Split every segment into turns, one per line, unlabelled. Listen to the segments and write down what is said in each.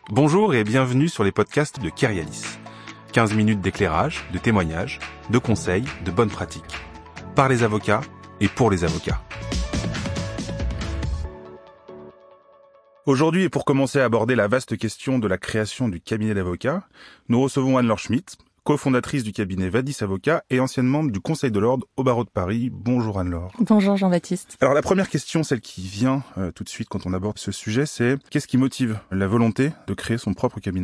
Bonjour et bienvenue sur les podcasts de Kerialis. 15 minutes d'éclairage, de témoignages, de conseils, de bonnes pratiques. Par les avocats et pour les avocats. Aujourd'hui, et pour commencer à aborder la vaste question de la création du cabinet d'avocats, nous recevons Anne-Laure Schmitt, cofondatrice du cabinet Vadis Avocats et ancienne membre du Conseil de l'Ordre au barreau de Paris. Bonjour Anne-Laure.
Bonjour Jean-Baptiste.
Alors la première question, celle qui vient tout de suite quand on aborde ce sujet, c'est qu'est-ce qui motive la volonté de créer son propre cabinet ?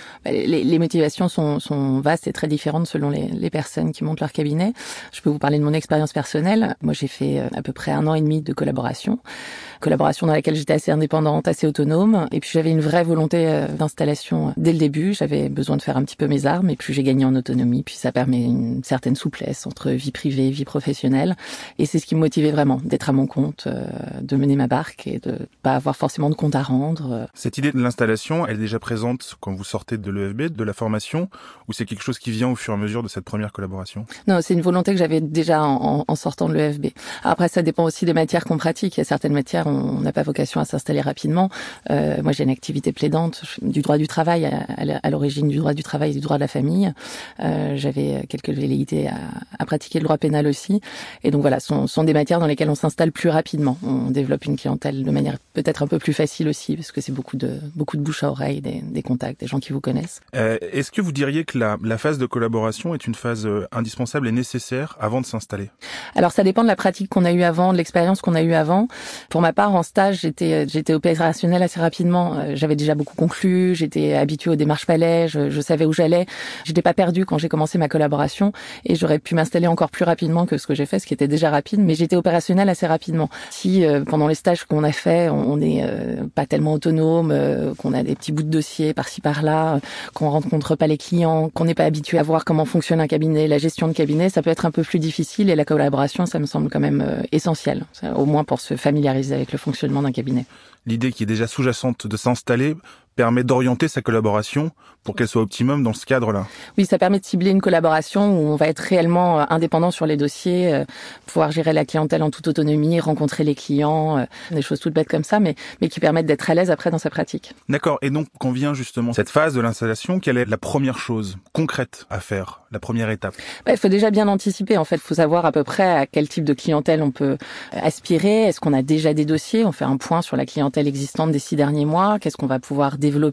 Les motivations sont vastes et très différentes selon les personnes qui montent leur cabinet. Je peux vous parler de mon expérience personnelle. Moi, j'ai fait à peu près 1 an et demi de collaboration dans laquelle j'étais assez indépendante, assez autonome. Et puis, j'avais une vraie volonté d'installation dès le début. J'avais besoin de faire un petit peu mes armes. Et puis, j'ai gagné en autonomie. Puis, ça permet une certaine souplesse entre vie privée et vie professionnelle. Et c'est ce qui me motivait vraiment, d'être à mon compte, de mener ma barque et de pas avoir forcément de compte à rendre.
Cette idée de l'installation, elle est déjà présente quand vous sortez de l'EFB, de la formation, ou c'est quelque chose qui vient au fur et à mesure de cette première collaboration ?
Non, c'est une volonté que j'avais déjà en sortant de l'EFB. Après, ça dépend aussi des matières qu'on pratique. Il y a certaines matières, on n'a pas vocation à s'installer rapidement. Moi, j'ai une activité plaidante du droit du travail, à l'origine du droit du travail et du droit de la famille. J'avais quelques velléités à pratiquer le droit pénal aussi. Et donc voilà, ce sont des matières dans lesquelles on s'installe plus rapidement. On développe une clientèle de manière peut-être un peu plus facile aussi, parce que c'est beaucoup de bouche à oreille, des contacts, des gens qui vous connaissent.
Est-ce que vous diriez que la phase de collaboration est une phase indispensable et nécessaire avant de s'installer ?
Alors ça dépend de la pratique qu'on a eue avant, de l'expérience qu'on a eue avant. Pour ma part, en stage, j'étais opérationnelle assez rapidement. J'avais déjà beaucoup conclu, j'étais habituée aux démarches palais, je savais où j'allais. J'étais pas perdue quand j'ai commencé ma collaboration et j'aurais pu m'installer encore plus rapidement que ce que j'ai fait, ce qui était déjà rapide, mais j'étais opérationnelle assez rapidement. Si pendant les stages qu'on a fait, on n'est pas tellement autonome, qu'on a des petits bouts de dossier par-ci par-là, qu'on rencontre pas les clients, qu'on n'est pas habitué à voir comment fonctionne un cabinet, la gestion de cabinet, ça peut être un peu plus difficile et la collaboration, ça me semble quand même essentiel, au moins pour se familiariser avec le fonctionnement d'un cabinet.
L'idée qui est déjà sous-jacente de s'installer permet d'orienter sa collaboration pour qu'elle soit optimum dans ce cadre-là.
Oui, ça permet de cibler une collaboration où on va être réellement indépendant sur les dossiers, pouvoir gérer la clientèle en toute autonomie, rencontrer les clients, des choses toutes bêtes comme ça, mais qui permettent d'être à l'aise après dans sa pratique.
D'accord. Et donc, quand vient justement cette phase de l'installation, quelle est la première chose concrète à faire, la première étape ?
Il faut déjà bien anticiper. En fait, il faut savoir à peu près à quel type de clientèle on peut aspirer. Est-ce qu'on a déjà des dossiers ? On fait un point sur la clientèle existante des 6 derniers mois. Qu'est-ce qu'on va pouvoir développer ?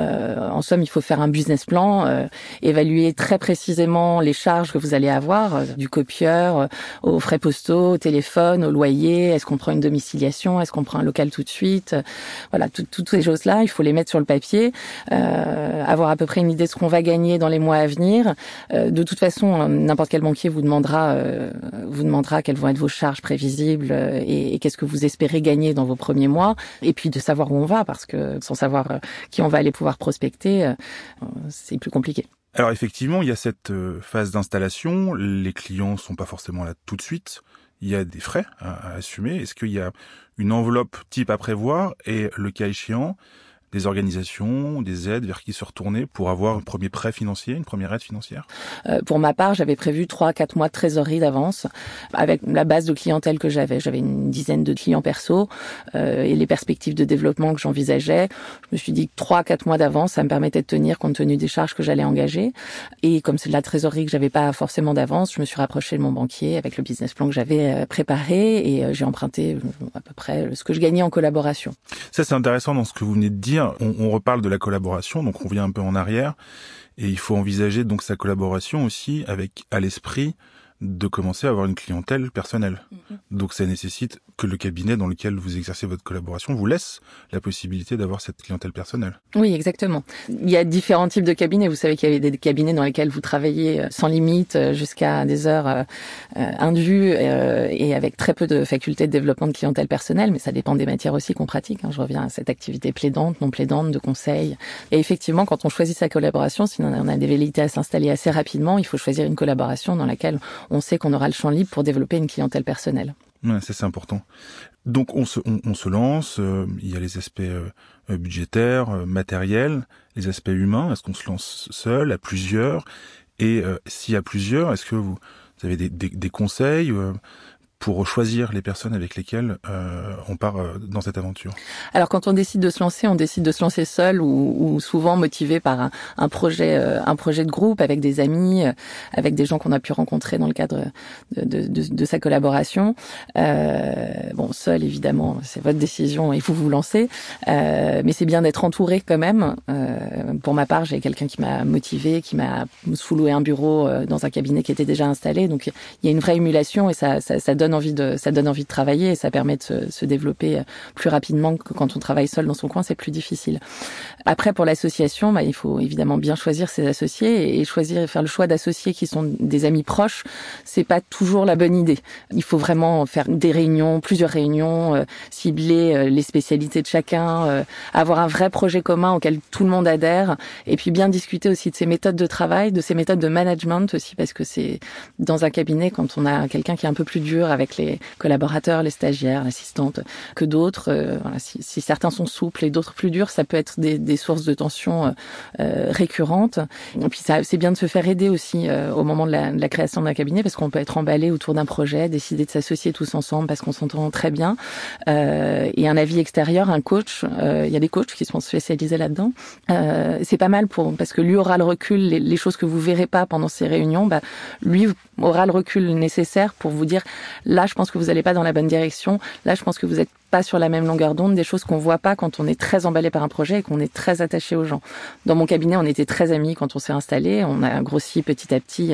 En somme, il faut faire un business plan, évaluer très précisément les charges que vous allez avoir, du copieur aux frais postaux, au téléphone, au loyer. Est-ce qu'on prend une domiciliation ? Est-ce qu'on prend un local tout de suite ? Voilà, toutes ces choses-là, il faut les mettre sur le papier, avoir à peu près une idée de ce qu'on va gagner dans les mois à venir. De toute façon, n'importe quel banquier vous demandera quelles vont être vos charges prévisibles et qu'est-ce que vous espérez gagner dans vos premiers mois. Et puis de savoir où on va, parce que sans savoir qui on va aller pouvoir prospecter, c'est plus compliqué.
Alors effectivement, il y a cette phase d'installation, les clients sont pas forcément là tout de suite, il y a des frais à assumer. Est-ce qu'il y a une enveloppe type à prévoir et le cas échéant, des organisations, des aides vers qui se retourner pour avoir un premier prêt financier, une première aide financière ?
Pour ma part, j'avais prévu 3-4 mois de trésorerie d'avance avec la base de clientèle que j'avais. J'avais une dizaine de clients perso et les perspectives de développement que j'envisageais. Je me suis dit que 3-4 mois d'avance, ça me permettait de tenir compte tenu des charges que j'allais engager. Et comme c'est de la trésorerie que j'avais pas forcément d'avance, je me suis rapprochée de mon banquier avec le business plan que j'avais préparé et j'ai emprunté à peu près ce que je gagnais en collaboration.
Ça, c'est intéressant dans ce que vous venez de dire. On reparle de la collaboration, donc on revient un peu en arrière, et il faut envisager donc sa collaboration aussi avec à l'esprit de commencer à avoir une clientèle personnelle. Donc ça nécessite que le cabinet dans lequel vous exercez votre collaboration vous laisse la possibilité d'avoir cette clientèle personnelle.
Oui, exactement. Il y a différents types de cabinets. Vous savez qu'il y a des cabinets dans lesquels vous travaillez sans limite jusqu'à des heures indues et avec très peu de facultés de développement de clientèle personnelle, mais ça dépend des matières aussi qu'on pratique. Je reviens à cette activité plaidante, non plaidante, de conseil. Et effectivement, quand on choisit sa collaboration, si on a des velléités à s'installer assez rapidement, il faut choisir une collaboration dans laquelle on sait qu'on aura le champ libre pour développer une clientèle personnelle.
Ouais, ça c'est important. Donc on se lance, il y a les aspects budgétaires, matériels, les aspects humains. Est-ce qu'on se lance seul, à plusieurs ? Et s'il y a plusieurs, est-ce que vous avez des conseils pour choisir les personnes avec lesquelles on part dans cette aventure?
Alors quand on décide de se lancer seul ou souvent motivé par un projet de groupe avec des amis, avec des gens qu'on a pu rencontrer dans le cadre de sa collaboration. Seul évidemment, c'est votre décision et vous lancez, mais c'est bien d'être entouré quand même. Pour ma part, j'ai quelqu'un qui m'a motivé, qui m'a sous-loué un bureau dans un cabinet qui était déjà installé, donc il y a une vraie émulation et ça donne envie de travailler et ça permet de se développer plus rapidement que quand on travaille seul dans son coin, c'est plus difficile. Après, pour l'association, il faut évidemment bien choisir ses associés et faire le choix d'associés qui sont des amis proches, c'est pas toujours la bonne idée. Il faut vraiment faire des réunions, plusieurs réunions, cibler les spécialités de chacun, avoir un vrai projet commun auquel tout le monde adhère et puis bien discuter aussi de ses méthodes de travail, de ses méthodes de management aussi, parce que c'est dans un cabinet, quand on a quelqu'un qui est un peu plus dur avec les collaborateurs, les stagiaires, l'assistante, que d'autres, si certains sont souples et d'autres plus durs, ça peut être des sources de tension récurrentes. Et puis c'est bien de se faire aider aussi au moment de la création d'un cabinet, parce qu'on peut être emballé autour d'un projet, décider de s'associer tous ensemble parce qu'on s'entend très bien. Et un avis extérieur, un coach, il y a des coachs qui sont spécialisés là-dedans. C'est pas mal parce que lui aura le recul, les choses que vous verrez pas pendant ces réunions, lui aura le recul nécessaire pour vous dire là je pense que vous n'allez pas dans la bonne direction, là je pense que vous n'êtes pas sur la même longueur d'onde, des choses qu'on voit pas quand on est très emballé par un projet et qu'on est très attaché aux gens. Dans mon cabinet, on était très amis quand on s'est installé, on a grossi petit à petit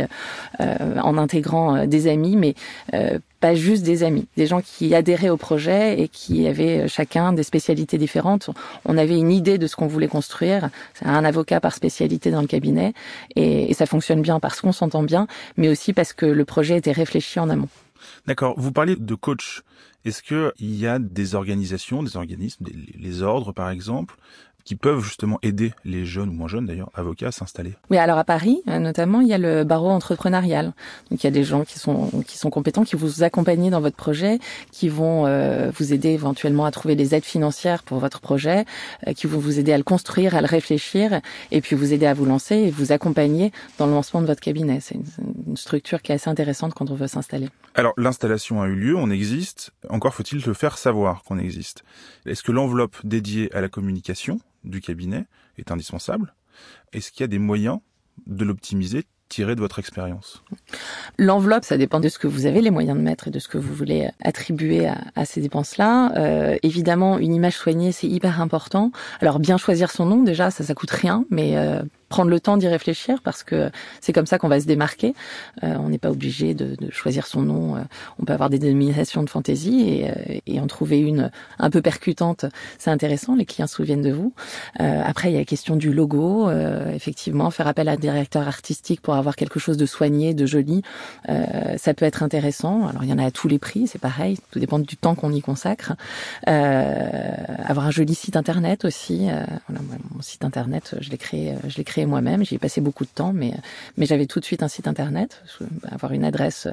en intégrant des amis, mais pas juste des amis, des gens qui adhéraient au projet et qui avaient chacun des spécialités différentes. On avait une idée de ce qu'on voulait construire, c'est un avocat par spécialité dans le cabinet et ça fonctionne bien parce qu'on s'entend bien, mais aussi parce que le projet était réfléchi en amont.
D'accord. Vous parlez de coach. Est-ce que il y a des organisations, des organismes, les ordres par exemple, qui peuvent justement aider les jeunes ou moins jeunes d'ailleurs avocats à s'installer?
Oui, alors à Paris notamment, il y a le barreau entrepreneurial. Donc il y a des gens qui sont compétents, qui vous accompagnent dans votre projet, qui vont vous aider éventuellement à trouver des aides financières pour votre projet, qui vont vous aider à le construire, à le réfléchir, et puis vous aider à vous lancer et vous accompagner dans le lancement de votre cabinet. C'est une structure qui est assez intéressante quand on veut s'installer.
Alors l'installation a eu lieu, on existe. Encore faut-il le faire savoir qu'on existe. Est-ce que l'enveloppe dédiée à la communication du cabinet est indispensable? Est-ce qu'il y a des moyens de l'optimiser tirés de votre expérience?
L'enveloppe, ça dépend de ce que vous avez les moyens de mettre et de ce que vous voulez attribuer à ces dépenses-là. Évidemment, une image soignée, c'est hyper important. Alors bien choisir son nom, déjà, ça coûte rien, mais prendre le temps d'y réfléchir parce que c'est comme ça qu'on va se démarquer. On n'est pas obligé de choisir son nom. On peut avoir des dénominations de fantaisie et en trouver une un peu percutante. C'est intéressant, les clients se souviennent de vous. Après, il y a la question du logo. Effectivement, faire appel à un directeur artistique pour avoir quelque chose de soigné, de joli, ça peut être intéressant. Alors, il y en a à tous les prix, c'est pareil. Tout dépend du temps qu'on y consacre. Avoir un joli site internet aussi. Voilà, mon site internet, je l'ai créé moi-même. J'y ai passé beaucoup de temps, mais j'avais tout de suite un site internet. Avoir une adresse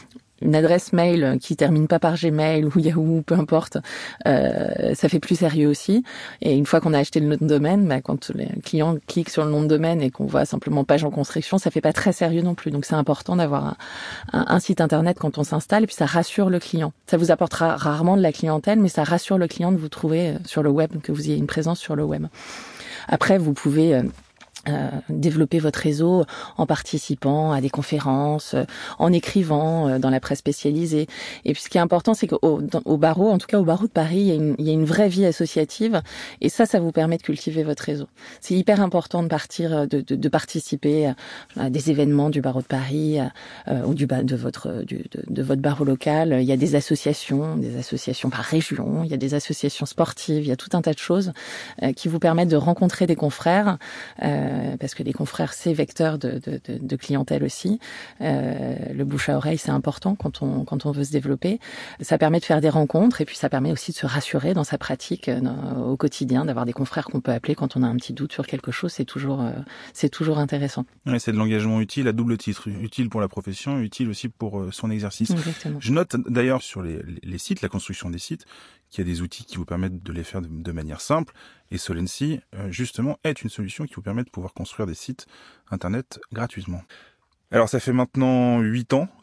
mail qui termine pas par Gmail ou Yahoo, peu importe, ça fait plus sérieux aussi. Et une fois qu'on a acheté le nom de domaine, quand les clients cliquent sur le nom de domaine et qu'on voit simplement page en construction, ça fait pas très sérieux non plus. Donc c'est important d'avoir un site internet quand on s'installe, et puis ça rassure le client. Ça vous apportera rarement de la clientèle, mais ça rassure le client de vous trouver sur le web, que vous ayez une présence sur le web. Après, vous pouvez développer votre réseau en participant à des conférences, en écrivant dans la presse spécialisée. Et puis ce qui est important, c'est qu'au barreau, en tout cas au barreau de Paris, il y a une vraie vie associative, et ça vous permet de cultiver votre réseau. C'est hyper important de participer à des événements du barreau de Paris ou de votre barreau local. Il y a des associations par région, il y a des associations sportives, il y a tout un tas de choses qui vous permettent de rencontrer des confrères. Parce que les confrères, c'est vecteur de clientèle aussi. Le bouche à oreille, c'est important quand on veut se développer. Ça permet de faire des rencontres et puis ça permet aussi de se rassurer dans sa pratique au quotidien, d'avoir des confrères qu'on peut appeler quand on a un petit doute sur quelque chose. C'est toujours intéressant.
Ouais, c'est de l'engagement utile à double titre, utile pour la profession, utile aussi pour son exercice.
Exactement.
Je note d'ailleurs sur les sites, la construction des sites, qu'il y a des outils qui vous permettent de les faire de manière simple. Et Solency, justement, est une solution qui vous permet de pouvoir construire des sites internet gratuitement. Alors, ça fait maintenant 8 ans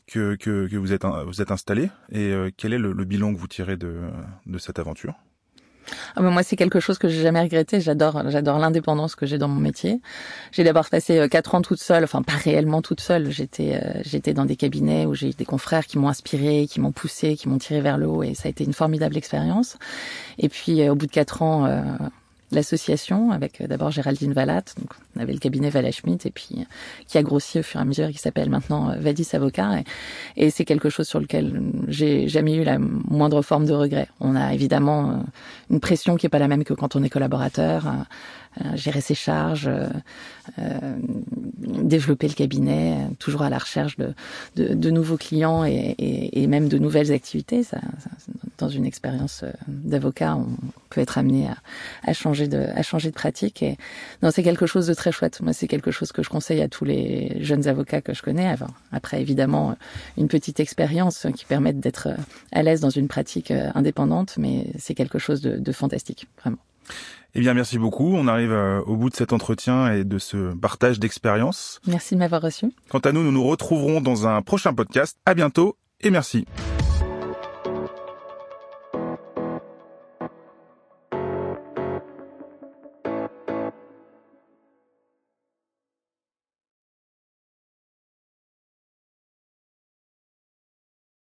que vous êtes installé et quel est le bilan que vous tirez de cette aventure?
Ah ben moi, c'est quelque chose que j'ai jamais regretté. J'adore l'indépendance que j'ai dans mon métier. J'ai d'abord passé 4 ans toute seule, enfin pas réellement toute seule. J'étais dans des cabinets où j'ai eu des confrères qui m'ont inspirée, qui m'ont poussée, qui m'ont tirée vers le haut, et ça a été une formidable expérience. Et puis au bout de 4 ans, l'association avec d'abord Géraldine Vallat, donc on avait le cabinet Vallat Schmitt, et puis qui a grossi au fur et à mesure, qui s'appelle maintenant Vadis Avocat, et c'est quelque chose sur lequel j'ai jamais eu la moindre forme de regret. On a évidemment une pression qui est pas la même que quand on est collaborateur, gérer ses charges, développer le cabinet, toujours à la recherche de nouveaux clients et même de nouvelles activités. Dans une expérience d'avocat, on peut être amené à changer de pratique. Et non, c'est quelque chose de très chouette. Moi, c'est quelque chose que je conseille à tous les jeunes avocats que je connais. Après, évidemment, une petite expérience qui permette d'être à l'aise dans une pratique indépendante, mais c'est quelque chose de fantastique, vraiment.
Eh bien, merci beaucoup. On arrive au bout de cet entretien et de ce partage d'expérience.
Merci de m'avoir reçu.
Quant à nous, nous nous retrouverons dans un prochain podcast. À bientôt et merci.